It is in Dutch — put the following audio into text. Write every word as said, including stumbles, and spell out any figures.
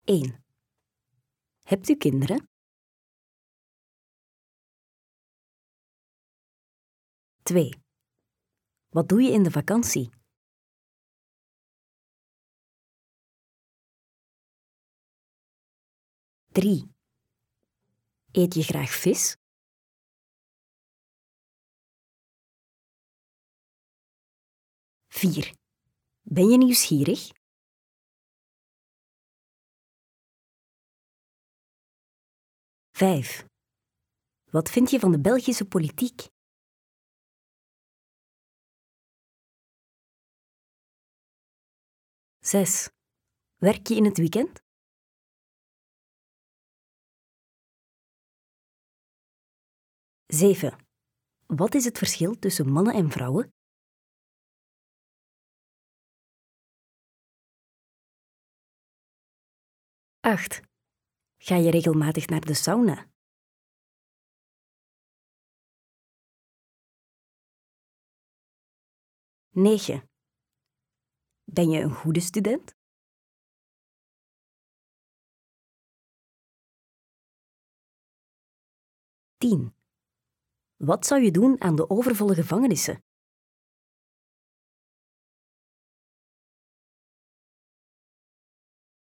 één. Hebt u kinderen? twee. Wat doe je in de vakantie? drie. Eet je graag vis? vier. Ben je nieuwsgierig? vijf. Wat vind je van de Belgische politiek? zes. Werk je in het weekend? zeven. Wat is het verschil tussen mannen en vrouwen? acht. Ga je regelmatig naar de sauna? negen. Ben je een goede student? tien. Wat zou je doen aan de overvolle gevangenissen?